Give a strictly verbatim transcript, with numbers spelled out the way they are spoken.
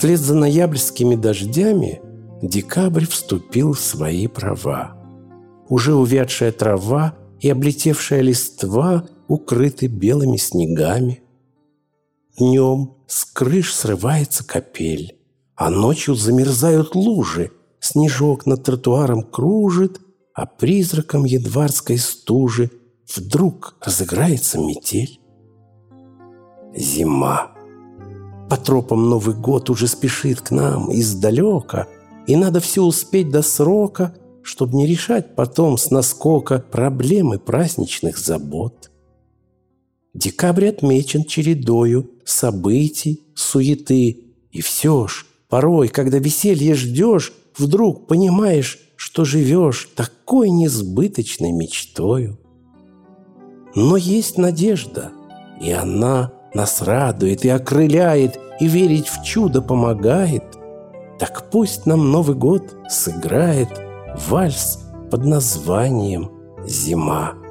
Вслед за ноябрьскими дождями декабрь вступил в свои права. Уже увядшая трава и облетевшая листва укрыты белыми снегами. Днем с крыш срывается капель, а ночью замерзают лужи, снежок над тротуаром кружит, а призраком январской стужи вдруг разыграется метель. Зима. По тропам Новый год уже спешит к нам издалека, и надо все успеть до срока, чтобы не решать потом с наскока проблемы праздничных забот. Декабрь отмечен чередою событий, суеты, и все ж, порой, когда веселье ждешь, вдруг понимаешь, что живешь такой несбыточной мечтою. Но есть надежда, и она нас радует и окрыляет, и верить в чудо помогает. Так пусть нам Новый год сыграет вальс под названием «Зима».